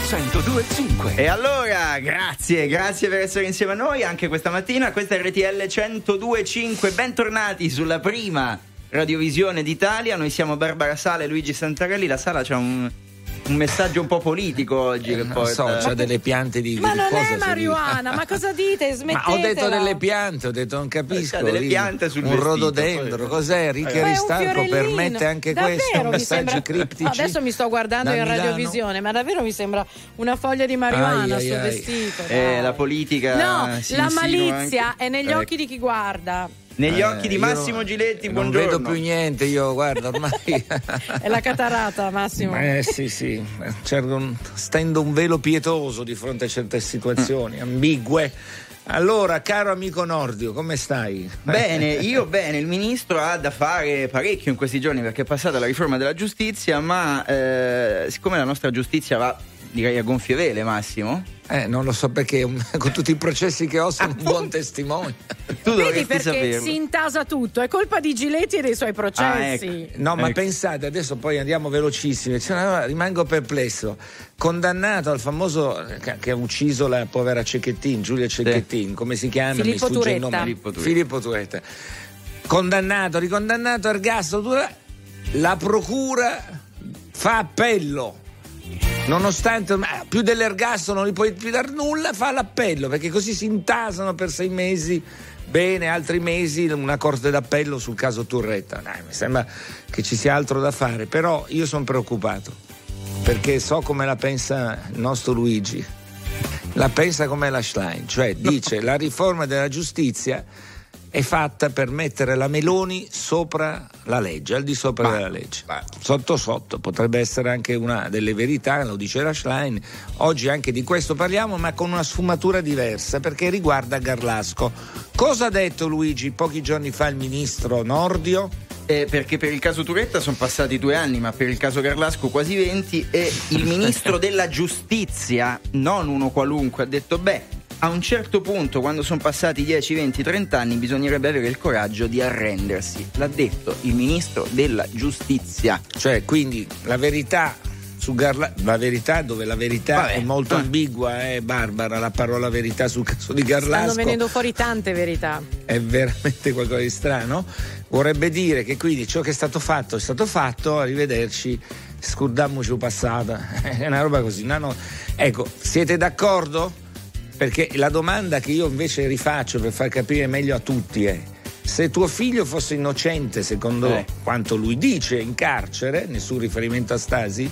102.5. E allora, grazie per essere insieme a noi anche questa mattina. Questa è RTL 102.5. Bentornati sulla prima radiovisione d'Italia. Noi siamo Barbara Sala e Luigi Santarelli. La Sala c'ha un messaggio un po' politico oggi che non so, c'ha delle piante di ma non cosa è marijuana, ma cosa dite? Smettetela. Ma ho detto delle piante, ho detto non capisco. Delle piante sul un vestito, rododendro, poi. Cos'è? Ricchi Aristarco permette anche davvero, questo, messaggi criptici. Adesso mi sto guardando in radiovisione, ma davvero mi sembra una foglia di marijuana sto vestito. La politica. No, la malizia anche. è negli occhi di chi guarda. Negli occhi di Massimo Giletti, non buongiorno. Non vedo più niente, io guarda ormai. È la catarata, Massimo. Sì. Stendo un velo pietoso di fronte a certe situazioni ambigue. Allora, caro amico Nordio, come stai? Bene, io bene. Il ministro ha da fare parecchio in questi giorni perché è passata la riforma della giustizia, ma siccome la nostra giustizia va, direi, a gonfie vele, Massimo. Non lo so perché con tutti i processi che ho sono un buon testimone. Tu vedi perché saperlo. Si intasa tutto, è colpa di Giletti e dei suoi processi. Ecco. No, ma pensate, adesso poi andiamo velocissimi. Allora, rimango perplesso. Condannato al famoso che ha ucciso la povera Cecchettin, Giulia Cecchettin, come si chiama? Filippo Mi sfugge il Turetta. nome. Filippo Turetta. Ricondannato, ergastolo. La procura fa appello. Nonostante più dell'ergastolo non gli puoi più dar nulla, fa l'appello perché così si intasano per 6 mesi. Bene, altri mesi una corte d'appello sul caso Turetta. Mi sembra che ci sia altro da fare, però io sono preoccupato perché so come la pensa il nostro Luigi. La pensa come la Schlein, cioè dice la riforma della giustizia è fatta per mettere la Meloni sopra la legge, al di sopra della legge. Sotto potrebbe essere anche una delle verità, lo dice la Schlein. Oggi anche di questo parliamo, ma con una sfumatura diversa perché riguarda Garlasco. Cosa ha detto Luigi pochi giorni fa il ministro Nordio? Perché per il caso Turetta sono passati 2 anni, ma per il caso Garlasco quasi 20, e il ministro della giustizia, non uno qualunque, ha detto a un certo punto, quando sono passati 10, 20, 30 anni, bisognerebbe avere il coraggio di arrendersi. L'ha detto il ministro della giustizia. Cioè, quindi la verità su la verità dove la verità è molto ambigua, Barbara, la parola verità sul caso di Garlasco. Stanno venendo fuori tante verità. È veramente qualcosa di strano. Vorrebbe dire che quindi ciò che è stato fatto, arrivederci, scordiamoci il passato. È una roba così. No. Ecco, siete d'accordo? Perché la domanda che io invece rifaccio per far capire meglio a tutti è: se tuo figlio fosse innocente, secondo quanto lui dice, in carcere, nessun riferimento a Stasi,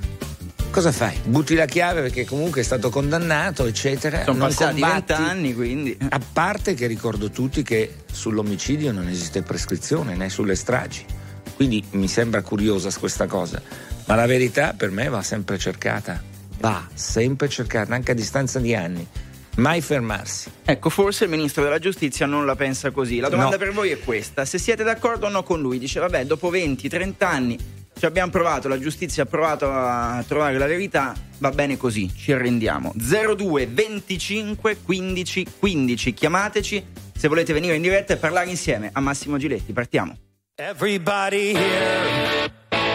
cosa fai? Butti la chiave perché comunque è stato condannato, eccetera. Sono non passati combatti, 20 anni, quindi. A parte che ricordo tutti che sull'omicidio non esiste prescrizione, né sulle stragi. Quindi mi sembra curiosa questa cosa. Ma la verità per me va sempre cercata, anche a distanza di anni. Mai fermarsi. Ecco, forse il ministro della giustizia non la pensa così. La domanda per voi è questa: se siete d'accordo o no con lui? Dice dopo 20-30 anni ci abbiamo provato, la giustizia ha provato a trovare la verità, va bene così, ci arrendiamo. 02 25 15 15, chiamateci se volete venire in diretta e parlare insieme a Massimo Giletti. Partiamo. Everybody here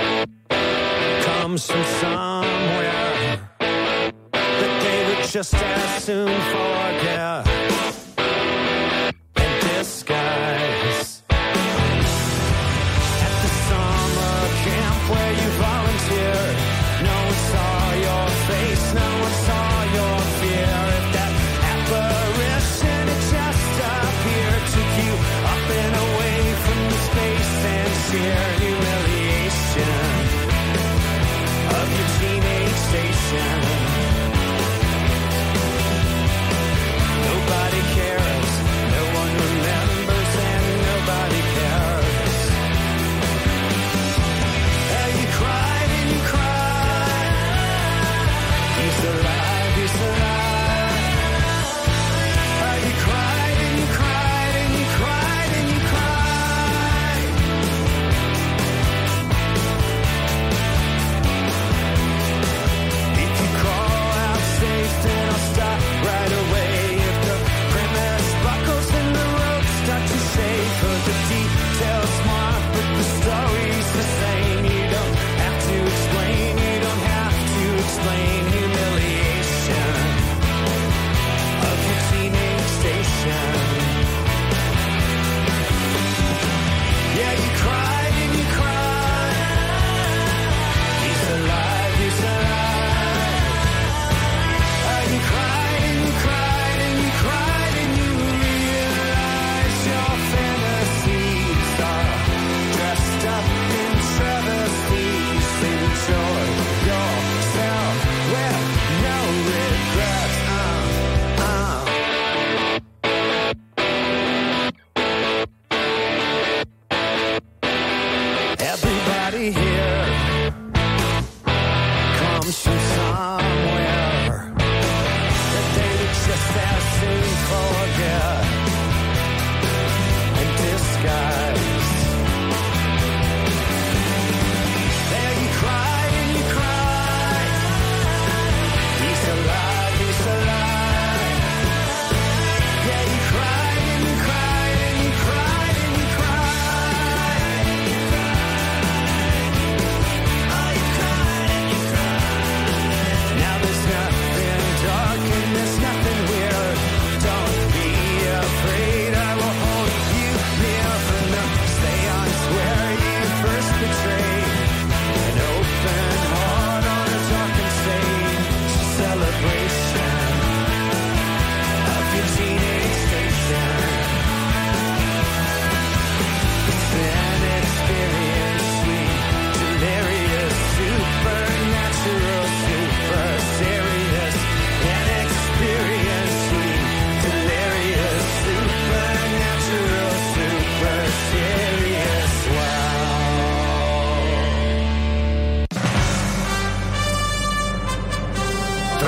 comes from somewhere that they would just as soon forget and disguise. At the summer camp where you volunteered, no one saw your face, no one saw your fear. If that apparition had just appeared, took you up and away from the space and sheer humiliation of your teenage station. Nobody cares, no one remembers, and nobody cares. You cried and you cried. He's alive, he's alive. You cried and you cried and you cried and you cried.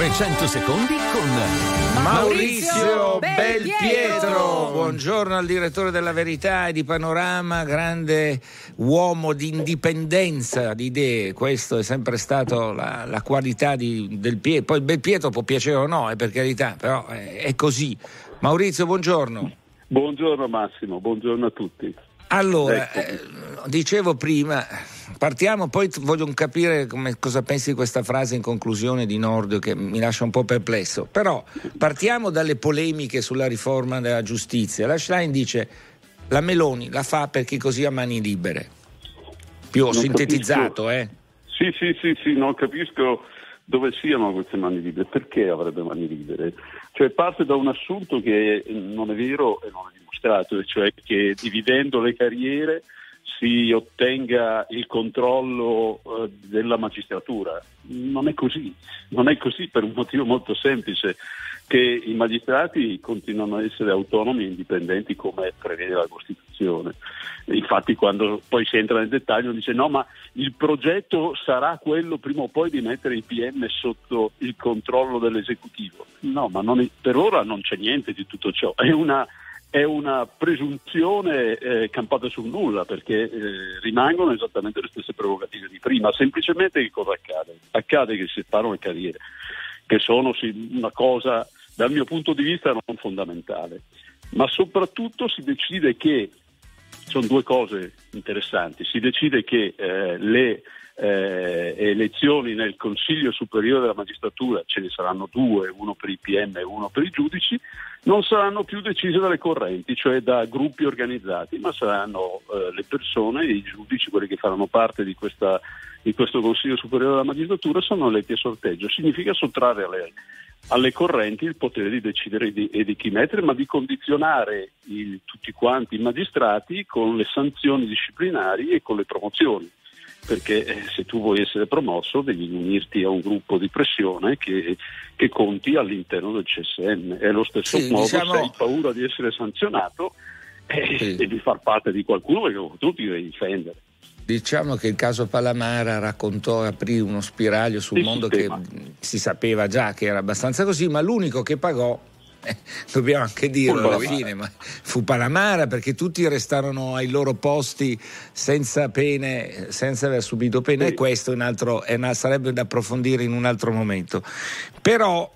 300 secondi con Maurizio Belpietro. Buongiorno al direttore della Verità e di Panorama, grande uomo di indipendenza di idee. Questo è sempre stato la qualità del Pietro. Poi il Belpietro può piacere o no, per carità, però è così. Maurizio, buongiorno. Buongiorno Massimo, buongiorno a tutti. Allora, dicevo prima, partiamo, poi voglio capire cosa pensi di questa frase in conclusione di Nordio che mi lascia un po' perplesso. Però partiamo dalle polemiche sulla riforma della giustizia. La Schlein dice la Meloni la fa perché così ha mani libere. Più ho sintetizzato, Sì, non capisco dove siano queste mani libere, perché avrebbe mani libere? Cioè parte da un assunto che non è vero e non è dimostrato, cioè che dividendo le carriere si ottenga il controllo della magistratura. Non è così per un motivo molto semplice, che i magistrati continuano a essere autonomi e indipendenti come prevede la Costituzione. Infatti quando poi si entra nel dettaglio dice no, ma il progetto sarà quello prima o poi di mettere il PM sotto il controllo dell'esecutivo. No, ma per ora non c'è niente di tutto ciò, è una presunzione campata sul nulla, perché rimangono esattamente le stesse prerogative di prima. Semplicemente che cosa accade? Accade che si separano le carriere, che sono una cosa dal mio punto di vista non fondamentale, ma soprattutto si decide che sono due cose interessanti. Si decide che le elezioni nel Consiglio Superiore della Magistratura, ce ne saranno due, uno per i PM e uno per i giudici, non saranno più decise dalle correnti, cioè da gruppi organizzati, ma saranno le persone, i giudici, quelli che faranno parte di questo Consiglio Superiore della Magistratura, sono eletti a sorteggio. Significa sottrarre alle correnti il potere di decidere di chi mettere, ma di condizionare tutti quanti i magistrati con le sanzioni disciplinari e con le promozioni, perché se tu vuoi essere promosso devi unirti a un gruppo di pressione che conti all'interno del CSM. È lo stesso modo, se hai paura di essere sanzionato devi far parte di qualcuno, perché tu ti devi difendere. Diciamo che il caso Palamara aprì uno spiraglio sul mondo sistema, che si sapeva già che era abbastanza così, ma l'unico che pagò, dobbiamo anche dirlo alla fine, ma fu Palamara, perché tutti restarono ai loro posti senza pene, senza aver subito pene, e questo sarebbe da approfondire in un altro momento. Però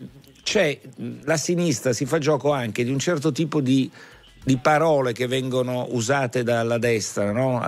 la sinistra si fa gioco anche di un certo tipo di parole che vengono usate dalla destra, no?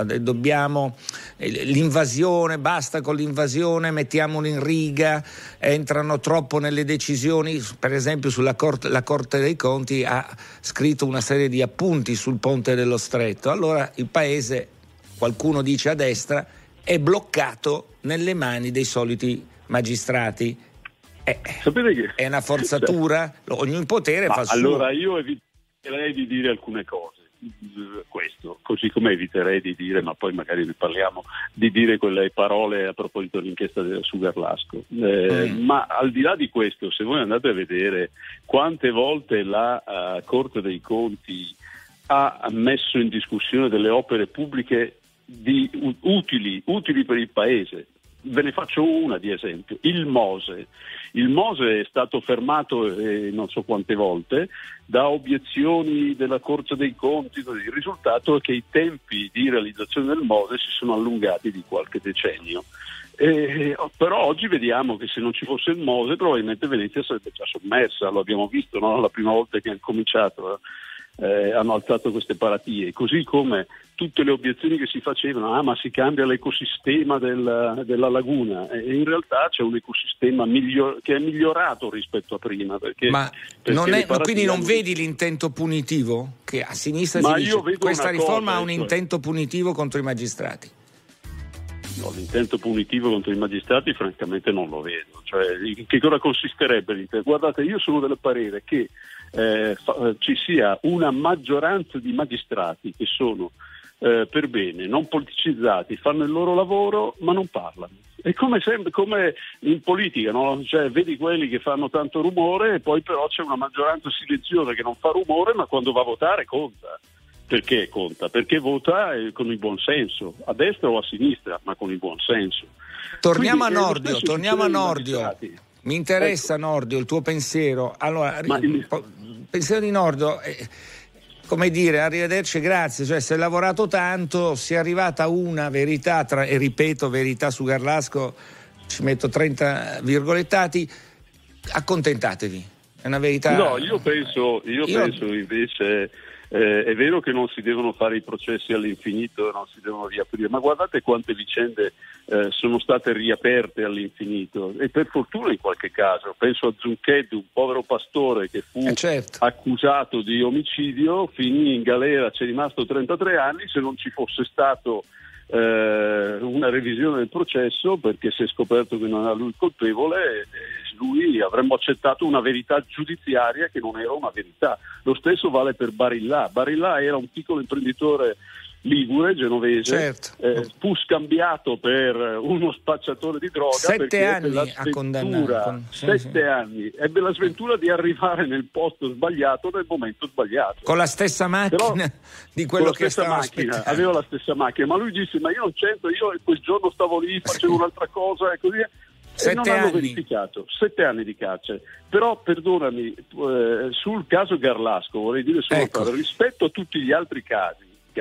L'invasione, basta con l'invasione, mettiamolo in riga, entrano troppo nelle decisioni. Per esempio la Corte dei Conti ha scritto una serie di appunti sul ponte dello Stretto. Allora il paese, qualcuno dice a destra, è bloccato nelle mani dei soliti magistrati. Sapete che è una forzatura, ogni potere fa il suo. Allora io eviterei di dire alcune cose, questo, così come eviterei di dire, ma poi magari ne parliamo, di dire quelle parole a proposito dell'inchiesta su Garlasco. Ma al di là di questo, se voi andate a vedere quante volte la Corte dei Conti ha messo in discussione delle opere pubbliche utili per il paese. Ve ne faccio una di esempio, il Mose. Il Mose è stato fermato non so quante volte da obiezioni della Corte dei Conti. Il risultato è che i tempi di realizzazione del Mose si sono allungati di qualche decennio. Però oggi vediamo che se non ci fosse il Mose probabilmente Venezia sarebbe già sommersa, lo abbiamo visto, no? La prima volta che hanno cominciato hanno alzato queste paratie, così come tutte le obiezioni che si facevano, ma si cambia l'ecosistema della laguna, e in realtà c'è un ecosistema che è migliorato rispetto a prima. Quindi non vedi l'intento punitivo? Che a sinistra si dice questa riforma ha un intento punitivo contro i magistrati. No, l'intento punitivo contro i magistrati francamente non lo vedo. Cioè, in che cosa consisterebbe l'intento? Guardate, io sono del parere che ci sia una maggioranza di magistrati che sono per bene, non politicizzati, fanno il loro lavoro ma non parlano. È come in politica, no? Cioè, vedi quelli che fanno tanto rumore e poi però c'è una maggioranza silenziosa che non fa rumore, ma quando va a votare conta. Perché conta? Perché vota con il buon senso, a destra o a sinistra, ma con il buon senso. Torniamo a Nordio. mi interessa Nordio il tuo pensiero. Allora, pensiero di Nordio, come dire, arrivederci, grazie, cioè si è lavorato tanto, si è arrivata a una verità, e ripeto, verità su Garlasco, ci metto 30 virgolettati, accontentatevi, è una verità. No, io penso invece è vero che non si devono fare i processi all'infinito, non si devono riaprire, ma guardate quante vicende sono state riaperte all'infinito, e per fortuna in qualche caso. Penso a Zuncheddu, un povero pastore che fu accusato di omicidio, finì in galera, c'è rimasto 33 anni, se non ci fosse stato una revisione del processo, perché si è scoperto che non era lui colpevole, lui avremmo accettato una verità giudiziaria che non era una verità. Lo stesso vale per Barillà. Barillà era un piccolo imprenditore ligure, genovese, fu scambiato per uno spacciatore di droga. 7 anni a condannare. 7 anni. Ebbe la sventura di arrivare nel posto sbagliato nel momento sbagliato. Con la stessa macchina di quello che stava aspettando. Aveva la stessa macchina, ma lui disse: ma io non c'entro, io quel giorno stavo lì, facevo un'altra cosa e così. E non hanno verificato. 7 anni di carcere. Però perdonami, sul caso Garlasco vorrei dire solo rispetto a tutti gli altri casi,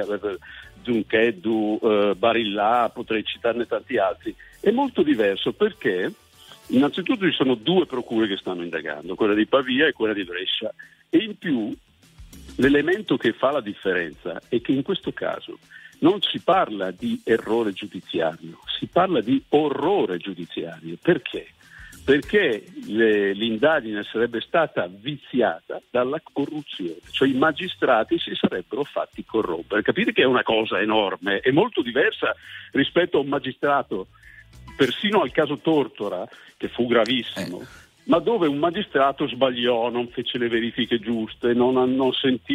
Zuncheddu, Barillà, potrei citarne tanti altri, è molto diverso, perché innanzitutto ci sono 2 procure che stanno indagando, quella di Pavia e quella di Brescia, e in più l'elemento che fa la differenza è che in questo caso non si parla di errore giudiziario, si parla di orrore giudiziario. Perché? Perché l'indagine sarebbe stata viziata dalla corruzione, cioè i magistrati si sarebbero fatti corrompere. Capite che è una cosa enorme, è molto diversa rispetto a un magistrato, persino al caso Tortora, che fu gravissimo, ma dove un magistrato sbagliò, non fece le verifiche giuste, non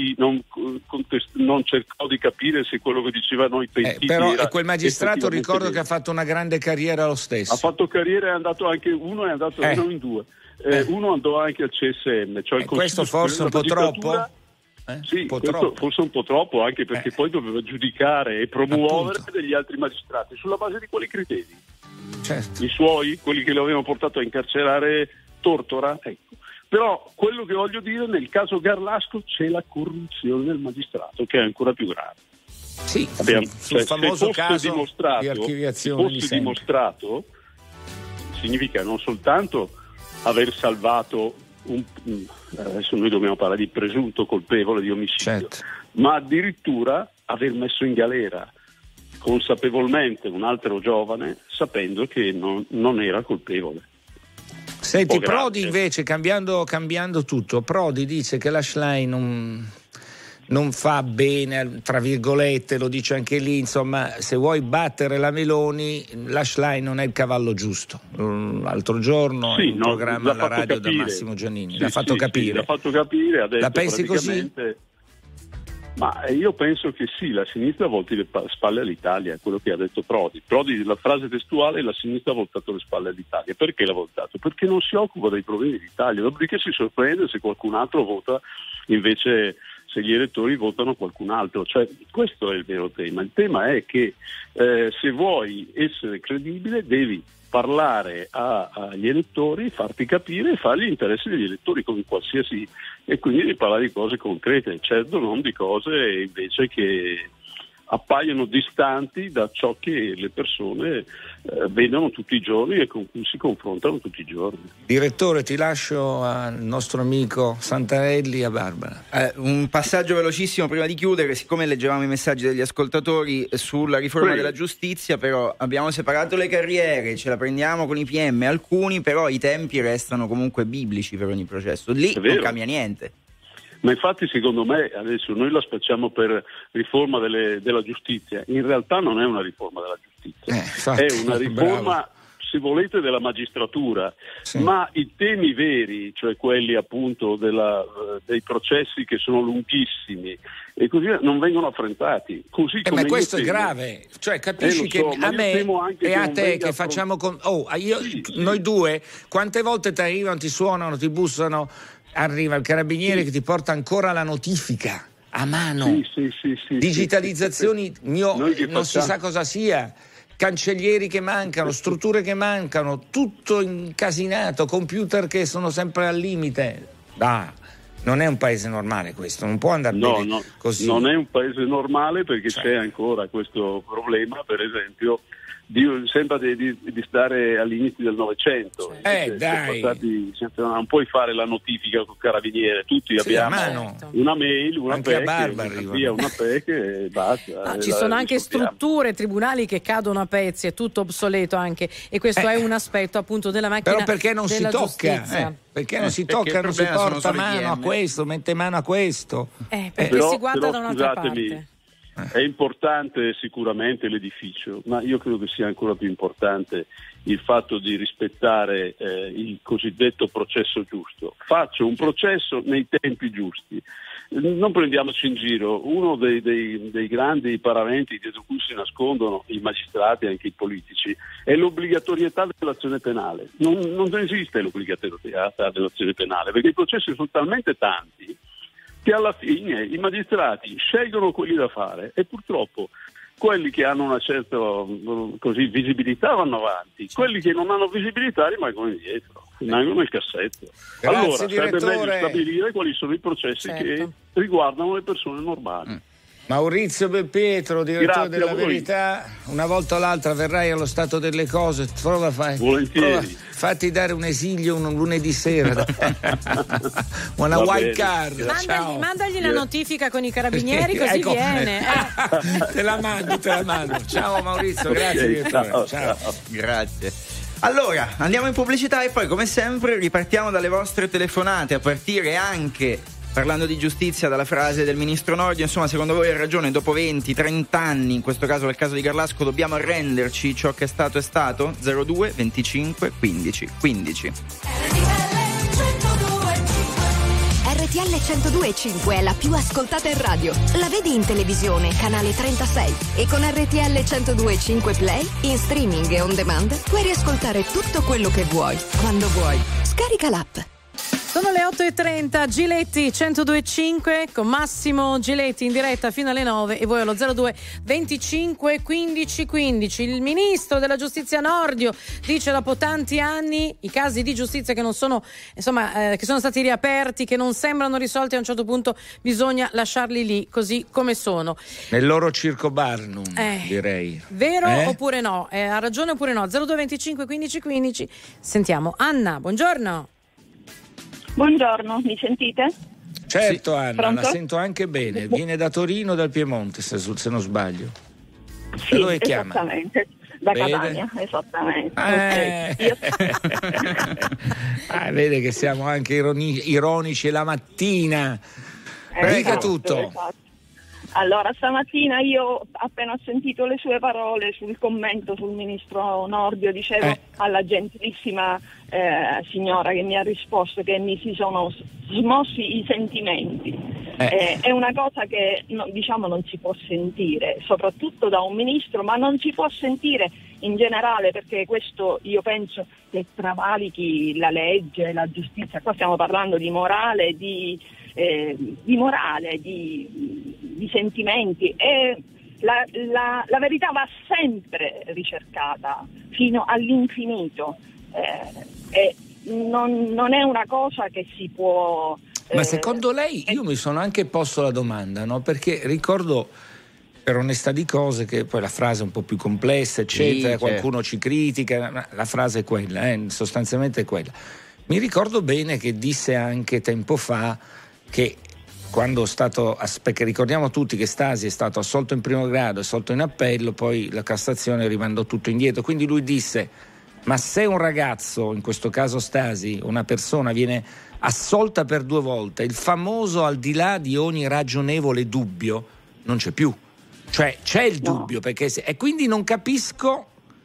cercò di capire se quello che dicevano i pentiti però era quel magistrato, ricordo che ha fatto una grande carriera lo stesso. Ha fatto carriera, è andato anche uno, è andato uno in 2. Uno andò anche al CSM, cioè il questo forse un po' troppo? Sì, questo forse un po' troppo, anche perché poi doveva giudicare e promuovere degli altri magistrati sulla base di quali criteri? Certo. I suoi, quelli che lo avevano portato a incarcerare Tortora, ecco. Però quello che voglio dire, nel caso Garlasco c'è la corruzione del magistrato, che è ancora più grave. Sì, sul famoso caso di archiviazione di dimostrato, significa non soltanto aver salvato adesso noi dobbiamo parlare di presunto colpevole di omicidio, ma addirittura aver messo in galera consapevolmente un altro giovane sapendo che non era colpevole. Senti, Prodi invece, cambiando tutto, Prodi dice che la Schlein non fa bene, tra virgolette, lo dice anche lì, insomma, se vuoi battere la Meloni, la Schlein non è il cavallo giusto. L'altro giorno in un programma alla radio da Massimo Giannini l'ha fatto capire. L'ha fatto capire, ha detto, la pensi così? Ma io penso che sì, la sinistra volti le spalle all'Italia, è quello che ha detto Prodi. Prodi, la frase testuale, la sinistra ha voltato le spalle all'Italia. Perché l'ha voltato? Perché non si occupa dei problemi d'Italia, dopodiché si sorprende se qualcun altro vota, invece se gli elettori votano qualcun altro. Cioè, questo è il vero tema. Il tema è che se vuoi essere credibile devi parlare agli elettori, farti capire e fare gli interessi degli elettori come qualsiasi, e quindi di parlare di cose concrete, certo non di cose invece che appaiono distanti da ciò che le persone vedono tutti i giorni e con cui si confrontano tutti i giorni. Direttore, ti lascio al nostro amico Santarelli e a Barbara. Un passaggio velocissimo prima di chiudere, siccome leggevamo i messaggi degli ascoltatori sulla riforma della giustizia, però abbiamo separato le carriere, ce la prendiamo con i PM, alcuni però i tempi restano comunque biblici per ogni processo, lì non cambia niente. Ma infatti secondo me adesso noi la spacciamo per riforma della giustizia, in realtà non è una riforma della giustizia, infatti, è una riforma, se volete, della magistratura, ma i temi veri, cioè quelli appunto dei processi che sono lunghissimi e così non vengono affrontati. Così come ma questo è grave, cioè capisci che a me e a te che facciamo noi due, quante volte ti arrivano, ti suonano, ti bussano, arriva il carabiniere che ti porta ancora la notifica a mano, digitalizzazioni non si sa cosa sia, cancellieri che mancano, strutture che mancano, tutto incasinato, computer che sono sempre al limite. Non è un paese normale questo, non può andare bene così. Non è un paese normale perché c'è ancora questo problema, per esempio, sembra di stare all'inizio del Novecento. Dai. Non puoi fare la notifica col carabiniere, tutti abbiamo una mail, una PEC e basta. Ci sono anche strutture, tribunali che cadono a pezzi, è tutto obsoleto anche, e questo è un aspetto appunto della macchina. Però perché non si tocca? Perché non si tocca, non si porta mano a questo, mette mano a questo? Perché si guarda da un'altra parte. È importante sicuramente l'edificio, ma io credo che sia ancora più importante il fatto di rispettare il cosiddetto processo giusto. Faccio un processo nei tempi giusti. Non prendiamoci in giro. Uno dei grandi paraventi dietro cui si nascondono i magistrati e anche i politici è l'obbligatorietà dell'azione penale. Non esiste l'obbligatorietà dell'azione penale perché i processi sono talmente tanti che alla fine i magistrati scelgono quelli da fare e purtroppo quelli che hanno una certa visibilità vanno avanti, quelli che non hanno visibilità rimangono indietro, rimangono nel cassetto. Grazie, allora direttore. sarebbe meglio stabilire quali sono i processi che riguardano le persone normali. Maurizio Belpietro, direttore della Verità, una volta o l'altra verrai allo stato delle cose, fatti dare un esilio un lunedì sera, una wild card. Mandagli la notifica con i carabinieri così viene. Te la mando. Ciao Maurizio, grazie direttore. Ciao. Grazie. Allora, andiamo in pubblicità e poi come sempre ripartiamo dalle vostre telefonate, a partire anche, parlando di giustizia, dalla frase del ministro Nordio. Insomma, secondo voi ha ragione, dopo 20-30 anni, in questo caso nel caso di Garlasco, dobbiamo arrenderci, ciò che è stato è stato? 02 25 15 15. RTL 102.5 è la più ascoltata in radio. La vedi in televisione, canale 36, e con RTL 102.5 Play, in streaming e on demand, puoi riascoltare tutto quello che vuoi, quando vuoi. Scarica l'app. Sono le 8:30, Giletti 102.5 con Massimo Giletti in diretta fino alle 9 e voi allo 02 25 15 15. Il ministro della giustizia Nordio dice dopo tanti anni i casi di giustizia che non sono, insomma, che sono stati riaperti, che non sembrano risolti, a un certo punto bisogna lasciarli lì così come sono. Nel loro circo Barnum, direi. Vero oppure no? Ha ragione oppure no? 02 25 15 15. Sentiamo Anna, buongiorno. Buongiorno, mi sentite? Certo, sì. Anna, Pronto? la sento anche bene. Viene da Torino o dal Piemonte, se non sbaglio. Sì, dove chiama? Esattamente, da Catania, esattamente. Vede che siamo anche ironici la mattina. Dica tutto. Esatto. Allora, stamattina io, appena ho sentito le sue parole sul commento sul ministro Nordio, dicevo alla gentilissima signora che mi ha risposto che mi si sono smossi i sentimenti. È una cosa che non si può sentire, soprattutto da un ministro, ma non si può sentire in generale, perché questo io penso che travalichi la legge, la giustizia. Qua stiamo parlando di morale, di sentimenti, e la verità va sempre ricercata fino all'infinito, e non è una cosa che si può. Ma secondo lei, io mi sono anche posto la domanda, no? Perché ricordo, per onestà di cose, che poi la frase è un po' più complessa, eccetera, qualcuno ci critica, ma la frase è quella, sostanzialmente è quella. Mi ricordo bene che disse anche tempo fa che quando è stato, perché ricordiamo tutti che Stasi è stato assolto in primo grado, assolto in appello, poi la Cassazione rimandò tutto indietro, quindi lui disse: ma se un ragazzo, in questo caso Stasi, una persona, viene assolta per 2 volte, il famoso al di là di ogni ragionevole dubbio non c'è più, cioè c'è il dubbio, perché e quindi non capisco.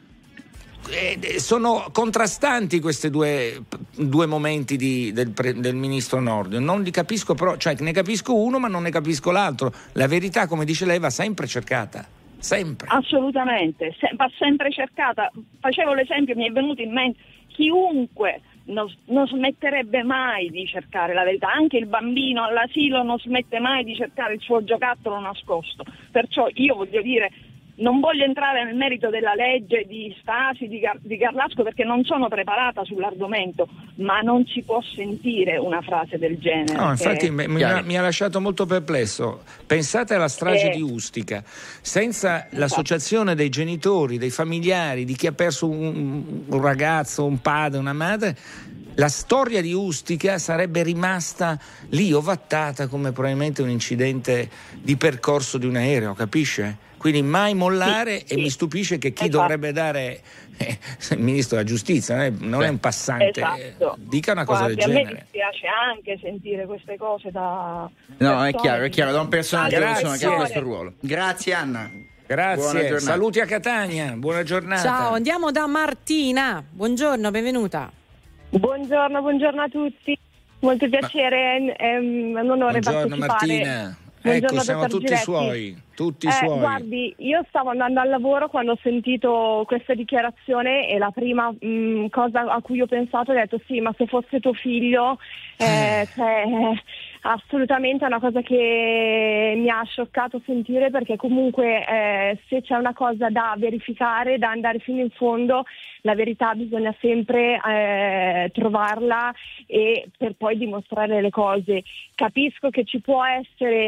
Sono contrastanti questi due momenti del ministro Nordio, non li capisco, però, cioè ne capisco uno ma non ne capisco l'altro. La verità, come dice lei, va sempre cercata, sempre. Assolutamente, va sempre cercata. Facevo l'esempio, mi è venuto in mente, chiunque non smetterebbe mai di cercare la verità, anche il bambino all'asilo non smette mai di cercare il suo giocattolo nascosto, perciò io voglio dire, non voglio entrare nel merito della legge di Stasi, di Garlasco, perché non sono preparata sull'argomento, ma non si può sentire una frase del genere. No, infatti mi ha lasciato molto perplesso. Pensate alla strage di Ustica, senza l'associazione dei genitori, dei familiari, di chi ha perso un ragazzo, un padre, una madre, la storia di Ustica sarebbe rimasta lì ovattata come probabilmente un incidente di percorso di un aereo, capisce? Quindi mai mollare, e mi stupisce che chi dovrebbe dare il ministro della giustizia non è un passante, dica una cosa del genere. A me dispiace anche sentire queste cose da è chiaro, da un personaggio che ha questo ruolo. Grazie Anna. Grazie, saluti a Catania, buona giornata. Ciao, andiamo da Martina. Buongiorno, benvenuta. Buongiorno a tutti, molto piacere, è un onore partecipare. Martina. Ecco, siamo tutti suoi. Guardi, io stavo andando al lavoro quando ho sentito questa dichiarazione e la prima cosa a cui ho pensato è detto sì, ma se fosse tuo figlio, assolutamente è una cosa che mi ha scioccato sentire, perché comunque se c'è una cosa da verificare, da andare fino in fondo, la verità bisogna sempre trovarla e per poi dimostrare le cose. Capisco che ci può essere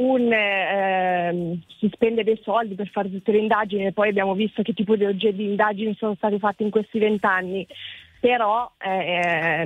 si spende dei soldi per fare tutte le indagini e poi abbiamo visto che tipo di oggetti di indagini sono stati fatti in questi 20 anni, però è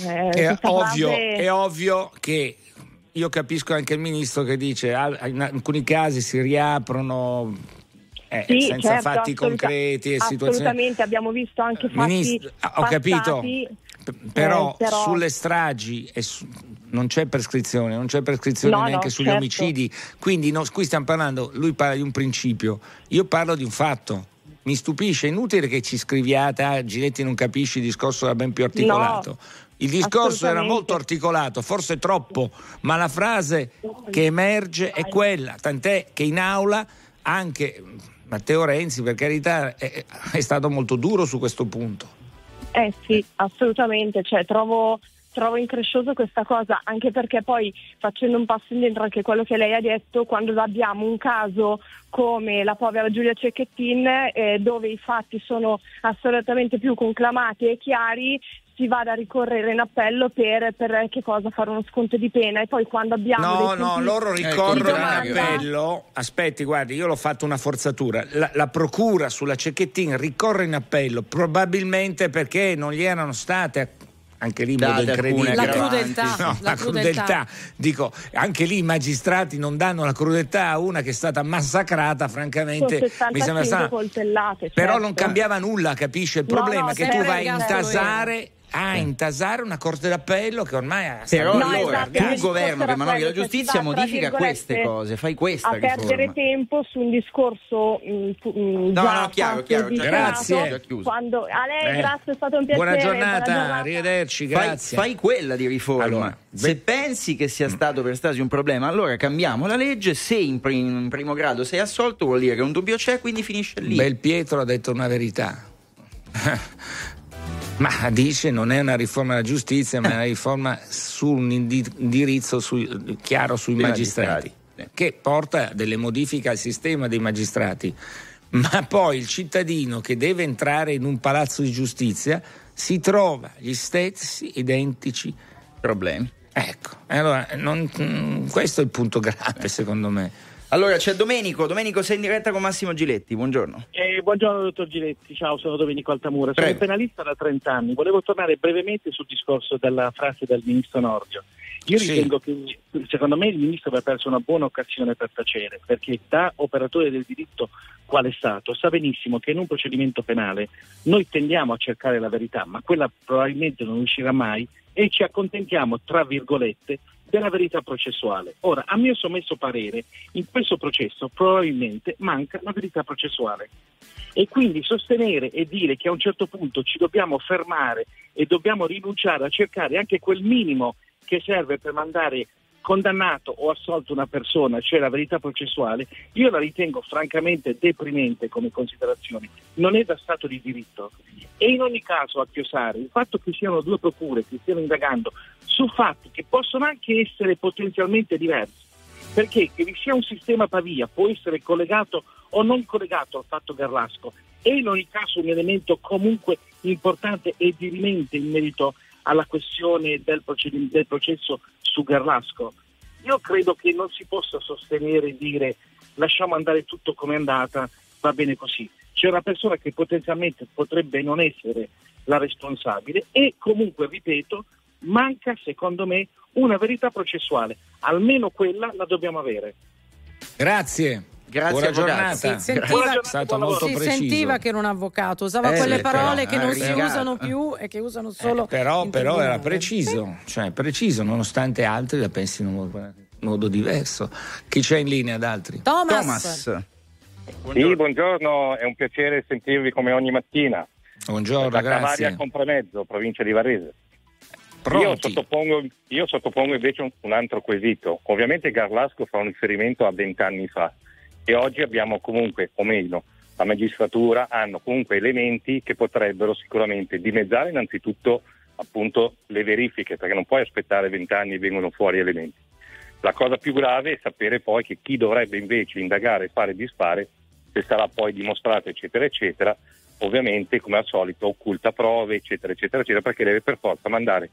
ovvio che io capisco anche il ministro che dice in alcuni casi si riaprono senza fatti concreti e situazioni. Assolutamente, abbiamo visto anche fatti ho capito, però sulle stragi non c'è prescrizione, neanche sugli omicidi, quindi qui stiamo parlando, lui parla di un principio, io parlo di un fatto. Mi stupisce, è inutile che ci scriviate Giletti non capisci, il discorso era ben più articolato. No, il discorso era molto articolato, forse troppo, ma la frase che emerge è quella, tant'è che in aula anche Matteo Renzi, per carità, è stato molto duro su questo punto. Sì, assolutamente, trovo increscioso questa cosa, anche perché poi, facendo un passo indietro anche quello che lei ha detto, quando abbiamo un caso come la povera Giulia Cecchettin, dove i fatti sono assolutamente più conclamati e chiari, si vada a ricorrere in appello per che cosa, fare uno sconto di pena, e poi quando abbiamo loro ricorrono in appello. Aspetti, guardi, io l'ho fatto una forzatura, la procura sulla Cecchettin ricorre in appello probabilmente perché non gli erano state anche lì modo incredibile. La crudeltà. Dico, anche lì i magistrati non danno la crudeltà a una che è stata massacrata, francamente. Mi sembra coltellate. Però non cambiava nulla, capisce? Il problema è che tu vai a intasare una corte d'appello che ormai ha il governo che manovra la giustizia modifica queste cose, fai questa a perdere tempo su un discorso chiaro. Grazie. Quando a lei grazie, è stato un piacere. Buona giornata. Arrivederci, grazie. Fai quella di riforma. Se pensi che sia stato per Stasi un problema, allora cambiamo la legge. Se in primo grado sei assolto, vuol dire che un dubbio c'è, quindi finisce lì. Belpietro ha detto una verità. Ma dice non è una riforma della giustizia, ma è una riforma su un indirizzo chiaro sui magistrati, che porta delle modifiche al sistema dei magistrati. Ma poi il cittadino che deve entrare in un palazzo di giustizia si trova gli stessi identici problemi. Ecco, allora questo è il punto grave, secondo me. Allora c'è Domenico, sei in diretta con Massimo Giletti, buongiorno. Buongiorno dottor Giletti, ciao, sono Domenico Altamura, sono penalista da 30 anni, volevo tornare brevemente sul discorso della frase del ministro Nordio. Io ritengo che secondo me il ministro aveva perso una buona occasione per tacere, perché da operatore del diritto quale Stato sa benissimo che in un procedimento penale noi tendiamo a cercare la verità, ma quella probabilmente non uscirà mai e ci accontentiamo, tra virgolette, della verità processuale. Ora, a mio sommesso parere, in questo processo probabilmente manca la verità processuale. E quindi sostenere e dire che a un certo punto ci dobbiamo fermare e dobbiamo rinunciare a cercare anche quel minimo che serve per mandare condannato o assolto una persona, cioè la verità processuale, io la ritengo francamente deprimente come considerazione. Non è da Stato di diritto. E in ogni caso a chiosare il fatto che siano due procure che stiano indagando su fatti che possono anche essere potenzialmente diversi, perché che vi sia un sistema Pavia può essere collegato o non collegato al fatto Garlasco è in ogni caso un elemento comunque importante e dirimente in merito alla questione del processo su Garlasco. Io credo che non si possa sostenere e dire lasciamo andare tutto come è andata, va bene così. C'è una persona che potenzialmente potrebbe non essere la responsabile e comunque, ripeto, manca secondo me una verità processuale, almeno quella la dobbiamo avere. Grazie. Grazie, buona giornata. È stato molto preciso. Si sentiva che era un avvocato, usava quelle parole che non si usano più e che usano solo però era preciso, cioè preciso, nonostante altri la pensino in modo diverso. Chi c'è in linea ad altri? Thomas. Sì, buongiorno, è un piacere sentirvi come ogni mattina. Buongiorno, da grazie. Cavaria Compremezzo, provincia di Varese. Io sottopongo invece un altro quesito. Ovviamente Garlasco fa un riferimento a 20 anni fa e oggi abbiamo comunque, o meno, la magistratura hanno comunque elementi che potrebbero sicuramente dimezzare innanzitutto appunto le verifiche, perché non puoi aspettare 20 anni e vengono fuori elementi. La cosa più grave è sapere poi che chi dovrebbe invece indagare e fare dispare, se sarà poi dimostrato eccetera eccetera, ovviamente come al solito occulta prove eccetera eccetera eccetera, perché deve per forza mandare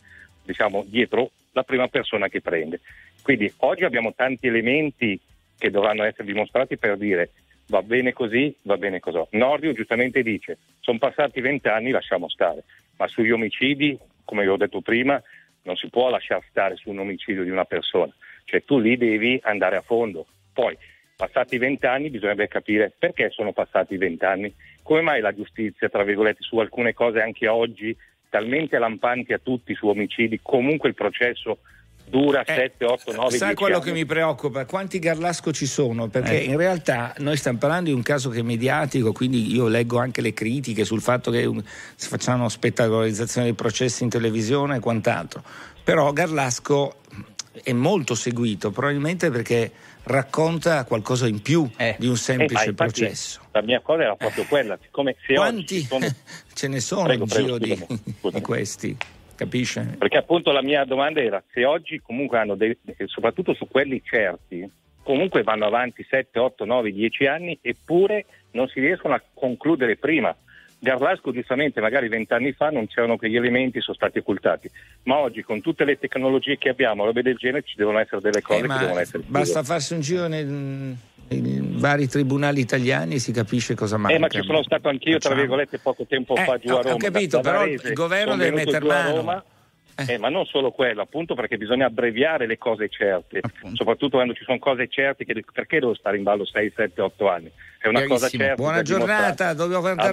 dietro la prima persona che prende. Quindi oggi abbiamo tanti elementi che dovranno essere dimostrati per dire va bene così, va bene così. Nordio giustamente dice sono passati 20 anni, lasciamo stare, ma sugli omicidi, come vi ho detto prima, non si può lasciare stare su un omicidio di una persona, cioè tu lì devi andare a fondo. Poi passati 20 anni bisognerebbe capire perché sono passati 20 anni, come mai la giustizia, tra virgolette, su alcune cose anche oggi talmente lampanti a tutti su omicidi, comunque il processo dura 7, 8, 9, 10 sai quello anni. Che mi preoccupa? Quanti Garlasco ci sono? Perché in realtà noi stiamo parlando di un caso che è mediatico, quindi io leggo anche le critiche sul fatto che si facciano spettacolarizzazione dei processi in televisione e quant'altro, però Garlasco è molto seguito, probabilmente perché racconta qualcosa in più di un semplice processo. La mia cosa era proprio quella, siccome se quanti ce ne sono in giro di questi? Capisce? Perché appunto la mia domanda era se oggi comunque hanno soprattutto su quelli certi, comunque vanno avanti 7, 8, 9, 10 anni eppure non si riescono a concludere prima. Garlasco giustamente magari 20 anni fa non c'erano quegli elementi, sono stati occultati, ma oggi con tutte le tecnologie che abbiamo, robe del genere, ci devono essere delle cose che devono essere basta farsi un giro nei vari tribunali italiani e si capisce cosa manca. Ma ci sono stato anch'io tra virgolette poco tempo fa giù a Roma. Ho capito, però il governo deve mettere mano. Ma non solo quello, appunto perché bisogna abbreviare le cose certe, soprattutto quando ci sono cose certe, perché devo stare in ballo 6, 7, 8 anni? È una cosa certa. Buona giornata, dobbiamo andare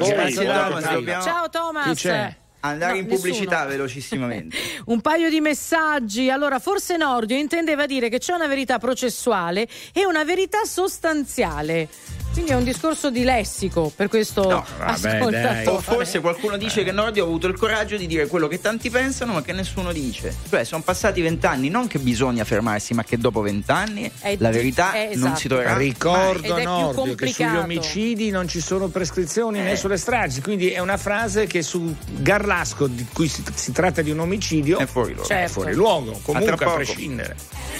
Ciao Thomas. Andare in pubblicità velocissimamente. Un paio di messaggi. Allora, forse Nordio intendeva dire che c'è una verità processuale e una verità sostanziale. Quindi è un discorso di lessico per questo ascoltatore. O forse qualcuno dice che Nordio ha avuto il coraggio di dire quello che tanti pensano ma che nessuno dice. Cioè sono passati 20 anni, non che bisogna fermarsi, ma che dopo 20 anni la verità non si troverà. Ricordo Nordio che sugli omicidi non ci sono prescrizioni né sulle stragi, quindi è una frase che su Garlasco, di cui si tratta di un omicidio, è fuori luogo, è fuori luogo comunque a prescindere.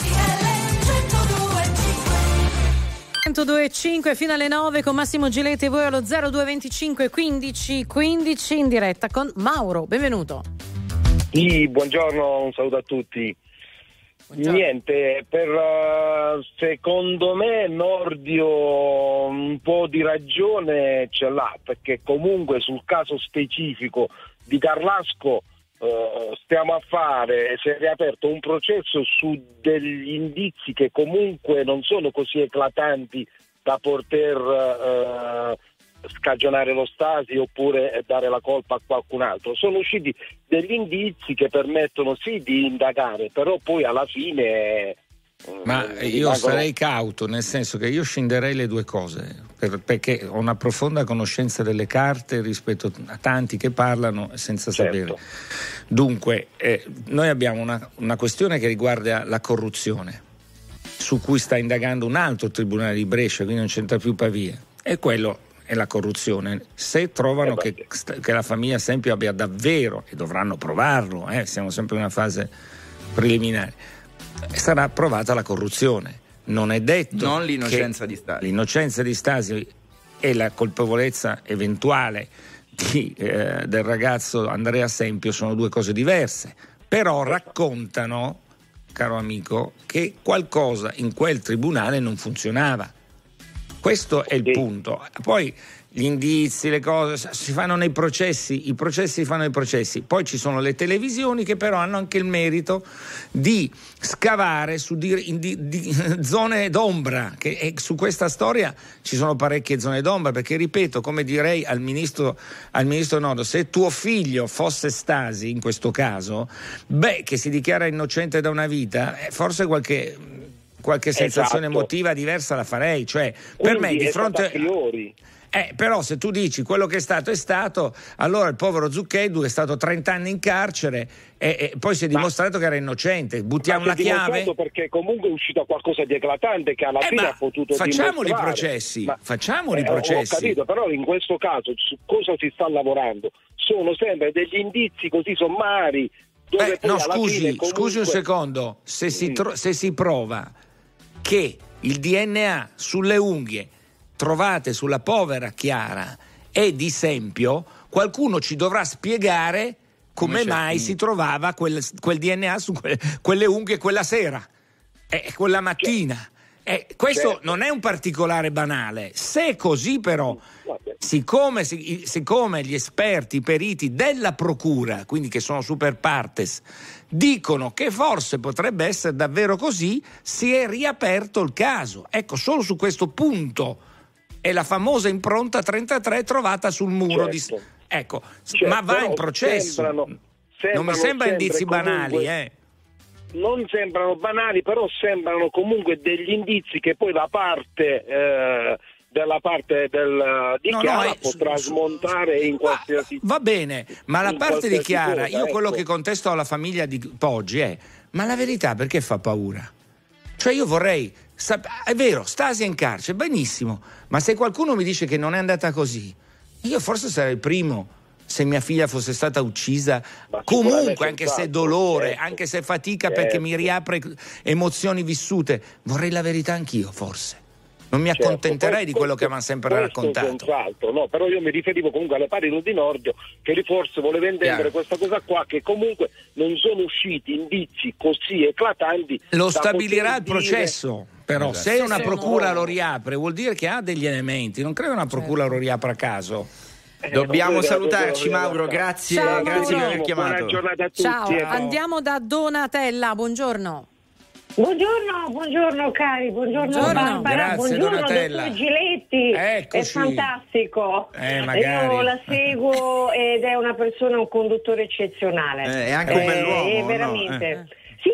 102.5 fino alle 9 con Massimo Giletti e voi allo 0225 15 15 in diretta con Mauro. Benvenuto. Sì, buongiorno, un saluto a tutti. Buongiorno. Niente, secondo me Nordio un po' di ragione ce l'ha, perché comunque sul caso specifico di Garlasco stiamo a fare, si è riaperto un processo su degli indizi che comunque non sono così eclatanti da poter scagionare lo Stasi oppure dare la colpa a qualcun altro. Sono usciti degli indizi che permettono sì di indagare, però poi alla fine ma io sarei cauto, nel senso che io scinderei le due cose, perché ho una profonda conoscenza delle carte rispetto a tanti che parlano senza sapere. Dunque noi abbiamo una questione che riguarda la corruzione, su cui sta indagando un altro tribunale di Brescia, quindi non c'entra più Pavia, e quello è la corruzione. Se trovano che la famiglia Sempio abbia davvero, e dovranno provarlo, siamo sempre in una fase preliminare, sarà provata la corruzione. Non è detto non l'innocenza di Stasi. L'innocenza di Stasi e la colpevolezza eventuale del ragazzo Andrea Sempio sono due cose diverse, però raccontano, caro amico, che qualcosa in quel tribunale non funzionava. Questo è il punto. Poi gli indizi, le cose si fanno nei processi, i processi si fanno nei processi. Poi ci sono le televisioni che però hanno anche il merito di scavare su di zone d'ombra, e su questa storia ci sono parecchie zone d'ombra, perché ripeto, come direi al ministro Nodo, se tuo figlio fosse Stasi in questo caso, che si dichiara innocente da una vita, forse qualche sensazione emotiva diversa la farei, cioè per me di fronte però se tu dici quello che è stato, allora il povero Zucchetto è stato 30 anni in carcere e poi si è dimostrato che era innocente, buttiamo la chiave, perché comunque è uscito qualcosa di eclatante che alla fine ha potuto facciamoli dimostrare. Facciamoli i processi. Ho capito, però in questo caso su cosa si sta lavorando? Sono sempre degli indizi così sommari dove scusi un secondo, se si prova che il DNA sulle unghie trovate sulla povera Chiara è di Sempio, qualcuno ci dovrà spiegare come mai si trovava quel DNA su quelle unghie quella sera, quella mattina. Questo non è un particolare banale. Se così però, siccome gli esperti, i periti della procura, quindi che sono super partes, dicono che forse potrebbe essere davvero così, si è riaperto il caso. Ecco, solo su questo punto è la famosa impronta 33 trovata sul muro ma va in processo. Non mi sembra indizi banali, Non sembrano banali, però sembrano comunque degli indizi che poi da parte della parte di Chiara potrà smontare in qualsiasi. Va bene, ma la parte di Chiara, io quello che contesto alla famiglia di Poggi è: ma la verità perché fa paura? Cioè io vorrei è vero, Stasi è in carcere, benissimo, ma se qualcuno mi dice che non è andata così, io forse sarei il primo. Se mia figlia fosse stata uccisa, comunque, anche se dolore, anche se fatica, perché mi riapre emozioni vissute, vorrei la verità anch'io, forse. Non mi accontenterei di quello che mi hanno sempre raccontato. No, però io mi riferivo comunque alle parole di Nordio, che forse voleva intendere questa cosa qua, che comunque non sono usciti indizi così eclatanti. Lo stabilirà il processo, però se una procura lo riapre vuol dire che ha degli elementi, non credo una procura lo riapra a caso. Dobbiamo salutarci, Mauro, grazie, grazie per aver chiamato. Buona giornata a tutti. Ciao, andiamo da Donatella, buongiorno. Buongiorno cari, buongiorno Barbara, grazie, buongiorno Donatella. dottor Giletti, Eccoci. È fantastico, magari. io la seguo ed è un conduttore eccezionale, è anche un bell'uomo, veramente. No? Sì,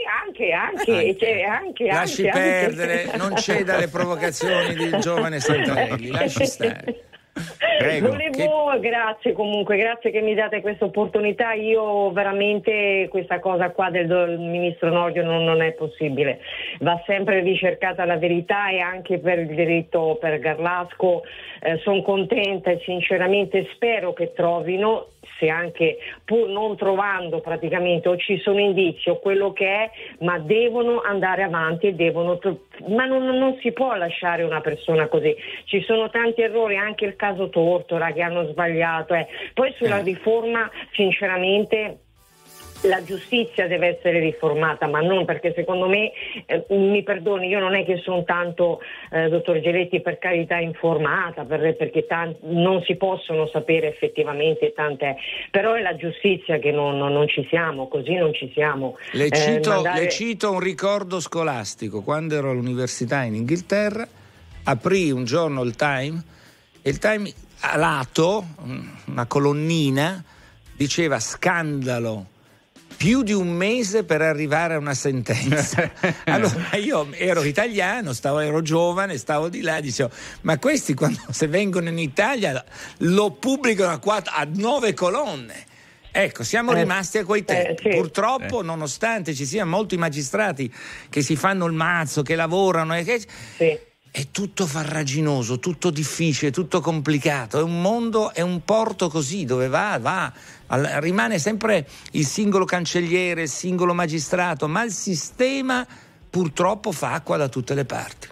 anche. Lasci perdere, non ceda alle provocazioni del giovane Santarelli, lasci stare. Prego, grazie che mi date questa opportunità. Io veramente questa cosa qua del ministro Nordio non è possibile, va sempre ricercata la verità, e anche per il diritto per Garlasco sono contenta e sinceramente spero che trovino, se anche pur non trovando praticamente o ci sono indizi o quello che è, ma devono andare avanti e ma non si può lasciare una persona così. Ci sono tanti errori, anche il caso Tortora che hanno sbagliato. Poi sulla riforma sinceramente la giustizia deve essere riformata, ma non perché secondo me, mi perdoni, io non è che sono tanto, dottor Giletti, per carità informata, perché non si possono sapere effettivamente tante, però è la giustizia che non ci siamo, così non ci siamo. Le cito un ricordo scolastico. Quando ero all'università in Inghilterra, aprì un giorno il Time, e il Time a lato, una colonnina, diceva: scandalo, più di un mese per arrivare a una sentenza. Allora io ero italiano, ero giovane, stavo di là, dicevo: ma questi se vengono in Italia lo pubblicano a 9 colonne. Ecco, siamo rimasti a quei tempi. Purtroppo, nonostante ci siano molti magistrati che si fanno il mazzo, che lavorano, è tutto farraginoso, tutto difficile, tutto complicato. È un mondo, è un porto così, dove rimane sempre il singolo cancelliere, il singolo magistrato, ma il sistema purtroppo fa acqua da tutte le parti.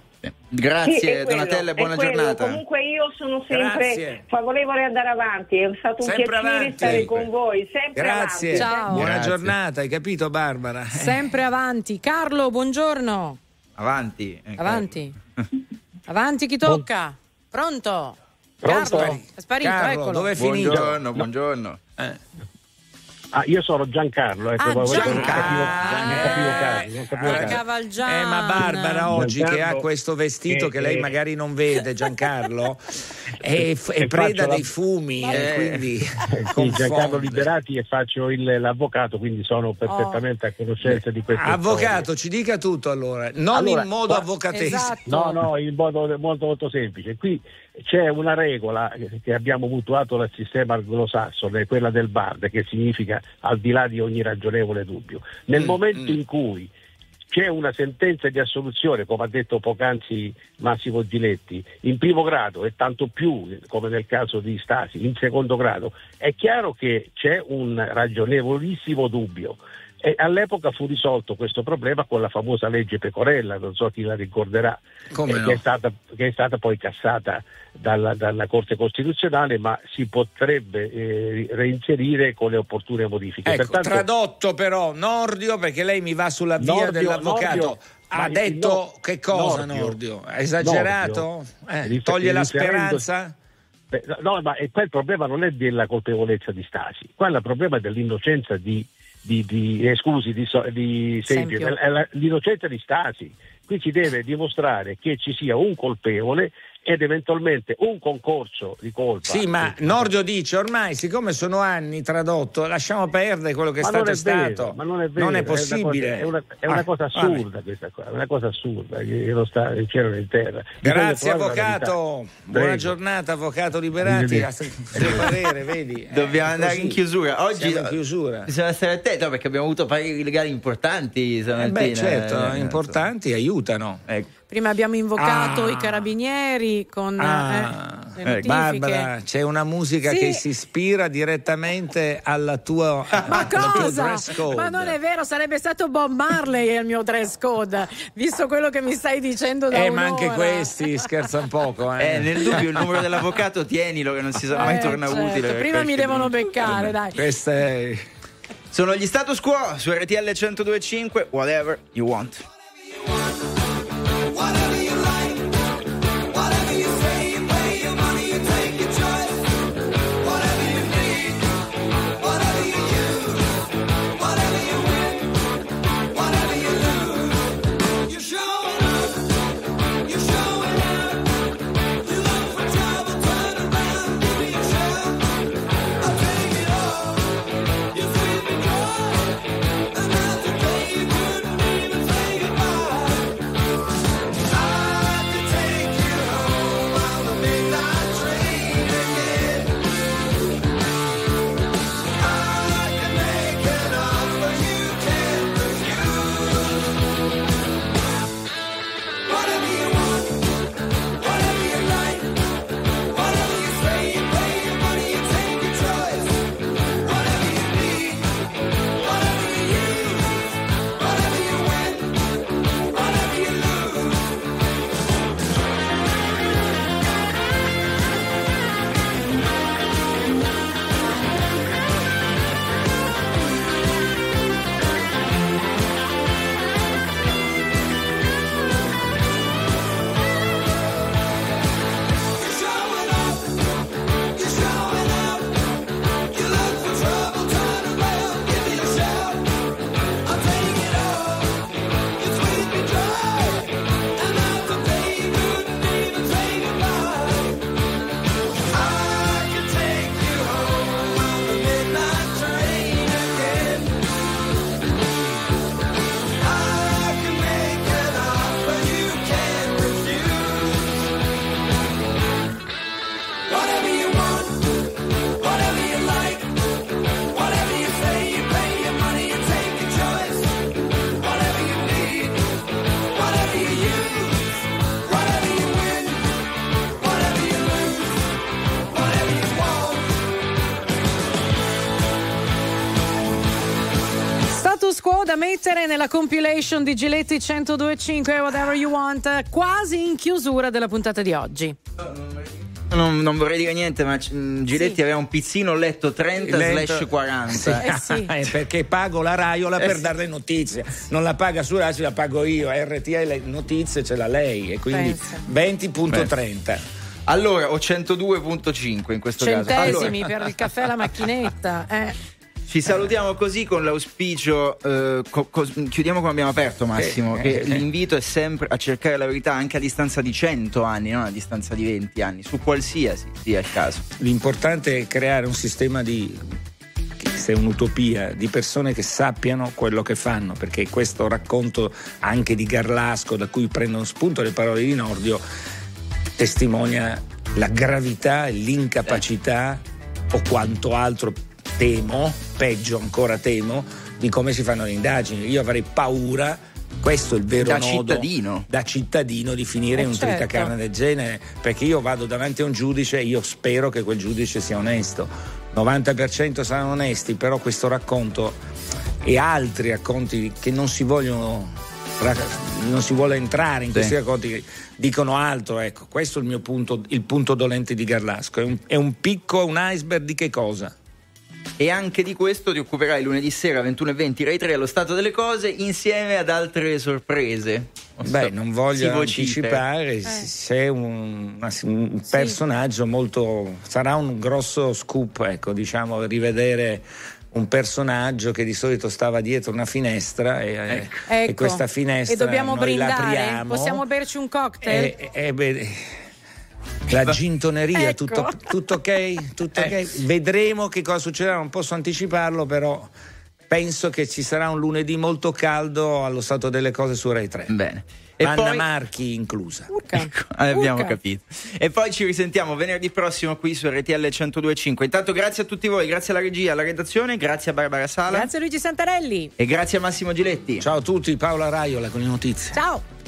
Grazie Sì, Donatella e buona giornata. Comunque io sono sempre Grazie. favorevole andare avanti, è stato un Sempre piacere avanti. stare con voi, sempre Grazie. avanti. Ciao. Buona Grazie. giornata, hai capito Barbara? Sempre avanti. Carlo, buongiorno. Avanti. Avanti. Avanti, chi tocca? Pronto? Pronto? Carlo, è sparito, Carlo, eccolo. dove è finito? Buongiorno. Io sono Giancarlo, ecco, non capivo Carlo. Cavalgiano. Ma Barbara oggi Giancarlo, che ha questo vestito che lei magari non vede, Giancarlo, è preda dei fumi, quindi Sì, confonde. Giancarlo Liberati e faccio l'avvocato, quindi sono perfettamente a conoscenza di queste Avvocato, ci dica tutto allora, non Allora, in modo avvocatesco. Esatto. No, in modo molto, molto semplice. Qui c'è una regola che abbiamo mutuato dal sistema anglosassone, quella del BARD, che significa al di là di ogni ragionevole dubbio. Nel momento in cui c'è una sentenza di assoluzione, come ha detto poc'anzi Massimo Giletti, in primo grado e tanto più, come nel caso di Stasi, in secondo grado, è chiaro che c'è un ragionevolissimo dubbio. E all'epoca fu risolto questo problema con la famosa legge Pecorella, non so chi la ricorderà, che è stata poi cassata dalla Corte Costituzionale, ma si potrebbe reinserire con le opportune modifiche. Ecco, Pertanto, tradotto però, Nordio, perché lei mi va sulla via dell'avvocato. Nordio, ha detto che cosa Nordio? Ha esagerato? Toglie la speranza? No, ma qua il problema non è della colpevolezza di Stasi, qua il problema è dell'innocenza di Sempio, l'innocenza di Stasi. Qui si deve dimostrare che ci sia un colpevole ed eventualmente un concorso di colpa. Sì, ma Nordio dice ormai, siccome sono anni tradotto, lasciamo perdere quello che è stato stato. Ma non è vero, non è possibile. È una cosa assurda questa qua, è una cosa assurda che non sta in cielo né in terra. Grazie avvocato, buona giornata avvocato Liberati. Il parere, vedi? Dobbiamo andare in chiusura. Oggi siamo in chiusura. bisogna stare attenti perché abbiamo avuto pareri legali importanti stamattina. Certo, importanti, aiutano. Prima abbiamo invocato i carabinieri con le notifiche. Barbara, c'è una musica che si ispira direttamente alla tua Ma cosa? dress code. Ma non è vero, sarebbe stato Bob Marley il mio dress code, visto quello che mi stai dicendo da un'ora. Ma anche questi scherza un poco. Nel dubbio il numero dell'avvocato tienilo, che non si sa mai torna utile. Prima mi devono beccare, dai. Sono gli Status Quo su RTL 102.5, Whatever You Want. Whatever you like, whatever you say, you pay your money, you take your choice. Whatever you need, whatever you use, whatever you win, whatever you lose. You're showing up, you're showing out. You look for trouble, turn around, give me a shot. I'll take it all. You sweep me dry, and now today you couldn't even say it. da mettere nella compilation di Giletti 102.5 Whatever You Want, quasi in chiusura della puntata di oggi. Non vorrei dire niente, ma Giletti aveva un pizzino letto 30/40. Sì. Perché pago la Raiola per dare le notizie, non la paga su Rai, la pago io. RTL notizie ce l'ha lei, e quindi 20.30. Allora, o 102.5 in questo centesimi caso. per il caffè alla macchinetta. Ci salutiamo così con l'auspicio, chiudiamo come abbiamo aperto, Massimo, che l'invito è sempre a cercare la verità anche a distanza di 100 anni, non a distanza di 20 anni, su qualsiasi sia il caso. L'importante è creare un sistema se è un'utopia, di persone che sappiano quello che fanno, perché questo racconto anche di Garlasco, da cui prendono spunto le parole di Nordio, testimonia la gravità e l'incapacità, o quanto altro peggio ancora temo, di come si fanno le indagini. Io avrei paura, questo è il vero nodo, da cittadino, di finire in un tritacarne del genere, perché io vado davanti a un giudice e io spero che quel giudice sia onesto. 90% saranno onesti, però questo racconto e altri racconti che non si vuole entrare in questi racconti che dicono altro, ecco, questo è il mio punto, il punto dolente di Garlasco. È un picco, un iceberg di che cosa? E anche di questo ti occuperai lunedì sera 21:20 Rai 3 allo Stato delle Cose, insieme ad altre sorprese. Non voglio anticipare, c'è un personaggio molto, sarà un grosso scoop, ecco, diciamo, rivedere un personaggio che di solito stava dietro una finestra e questa finestra, e dobbiamo noi brindare, l'apriamo. possiamo berci un cocktail? La gintoneria, tutto ok? Tutto ok? Vedremo che cosa succederà, non posso anticiparlo, però penso che ci sarà un lunedì molto caldo allo Stato delle Cose su Rai 3. Bene. Anna Marchi inclusa. Abbiamo capito. E poi ci risentiamo venerdì prossimo qui su RTL 102.5. Intanto grazie a tutti voi, grazie alla regia, alla redazione, grazie a Barbara Sala, grazie a Luigi Santarelli e grazie a Massimo Giletti. Ciao a tutti, Paola Raiola con le notizie. Ciao.